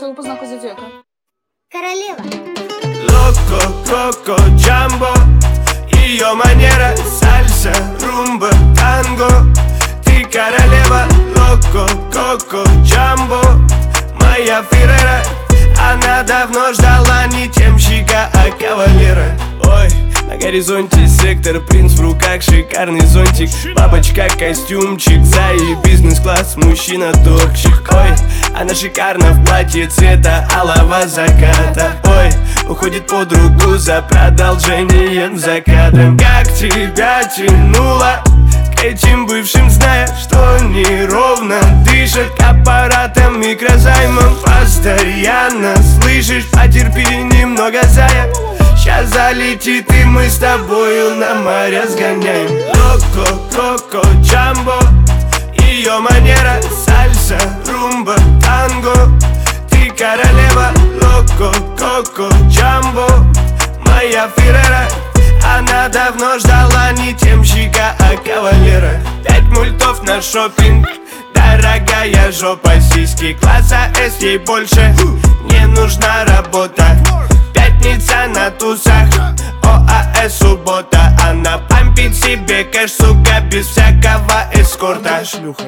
твоего познаку зодиака? Королева. Локо, коко, джамбо. Ее манера сальса, румба, танго. Ты королева. Локо, коко, джамбо. Моя Феррера. Она давно ждала не темщика, а кавалера. Ой, на горизонте сектор, принц в руках, шикарный зонтик. Бабочка, костюмчик, и бизнес-класс, мужчина топчик. Ой, она шикарна в платье цвета алого заката. Ой, уходит под руку за продолжением за кадром. Как тебя тянуло к этим бывшим, зная, что неровно дышат аппаратом, микрозаймом. Постоянно слышишь, потерпи немного, зая. Сейчас залетит, и мы с тобою на море сгоняем. Локо, коко, джамбо. Ее манера сальса, румба, танго. Ты королева. Локо, коко, джамбо. Моя Феррера. Она давно ждала не темщика, а кавалера. 5 мультов на шопинг. Дорогая жопа, сиськи класса С, ей больше не нужна работа. Пятница на тусах, ОАС суббота. Она пампит себе кэш, сука, без всякого эскорта.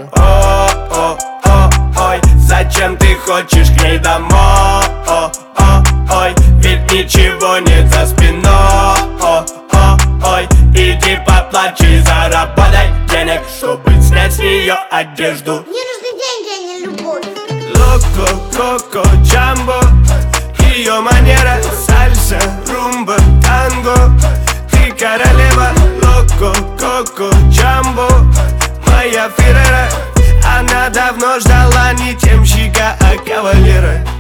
Ой, зачем ты хочешь к ней домой? Ой, ведь ничего нет за спиной. Ой, иди поплачь, заработай денег, чтобы снять с нее одежду. Мне нужны деньги, а не любовь. Локо, коко, джамбо. Ее манера сальса, румба, танго. Ты королева. Локо, коко, джамбо. Моя Феррера. Она давно ждала не темщика, а кавалера.